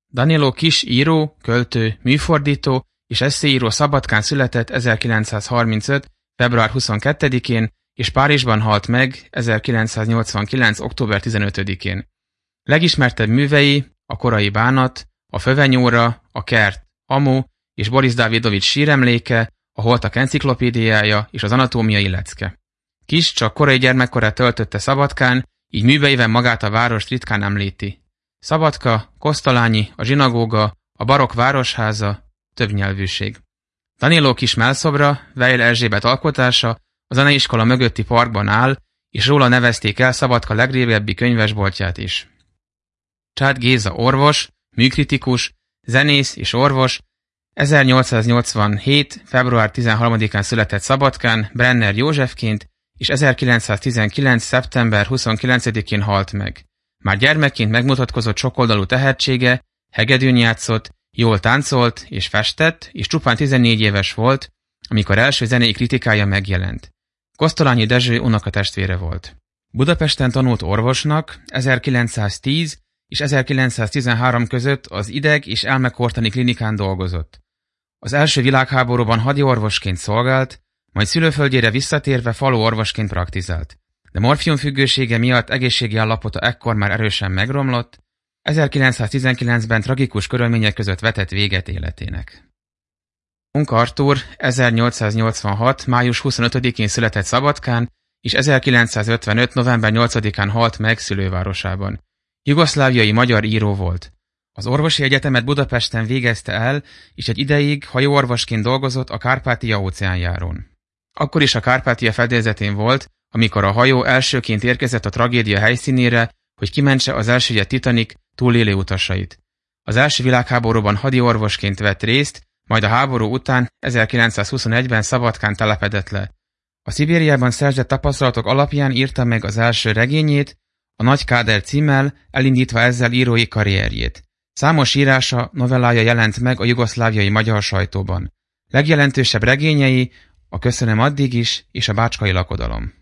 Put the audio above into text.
Danilo Kiss író, költő, műfordító és esszéíró Szabadkán született 1935. február 22-én, és Párizsban halt meg 1989. október 15-én. Legismertebb művei a Korai bánat, a Fövenyóra, a Kert, Amu és Boris Davidovics síremléke, a Holtak enciklopédiája és az Anatómiai lecke. Kiss csak korai gyermekkorát töltötte Szabadkán, így műveiben magát a várost ritkán említi. Szabadka, Kosztolányi, a zsinagóga, a barokk városháza, többnyelvűség. Danilo Kiss mellszobra, Weil Erzsébet alkotása, a zeneiskola mögötti parkban áll, és róla nevezték el Szabadka legrégebbi könyvesboltját is. Csád Géza orvos, műkritikus, zenész és orvos, 1887. február 13-án született Szabadkán Brenner Józsefként, és 1919. szeptember 29-én halt meg. Már gyermekként megmutatkozott sokoldalú tehetsége, hegedűn játszott, jól táncolt és festett, és csupán 14 éves volt, amikor első zenei kritikája megjelent. Kosztolányi Dezső unokatestvére volt. Budapesten tanult orvosnak, 1910 és 1913 között az ideg- és elmekortani klinikán dolgozott. Az első világháborúban hadiorvosként szolgált, majd szülőföldjére visszatérve faluorvosként praktizált. De morfiumfüggősége miatt egészségi állapota ekkor már erősen megromlott, 1919-ben tragikus körülmények között vetett véget életének. Munk Artúr 1886. május 25-én született Szabadkán, és 1955. november 8-án halt meg szülővárosában. Jugoszláviai magyar író volt. Az orvosi egyetemet Budapesten végezte el, és egy ideig hajóorvosként dolgozott a Kárpátia-óceánjáron. Akkor is a Kárpátia fedélzetén volt, amikor a hajó elsőként érkezett a tragédia helyszínére, hogy kimentse az elsüllyedt Titanic túlélő utasait. Az első világháborúban hadiorvosként vett részt, majd a háború után 1921-ben Szabadkán telepedett le. A Szibériában szerzett tapasztalatok alapján írta meg az első regényét, a Nagy Káder címmel, elindítva ezzel írói karrierjét. Számos írása, novellája jelent meg a jugoszláviai magyar sajtóban. Legjelentősebb regényei a Köszönöm addig is és a Bácskai lakodalom.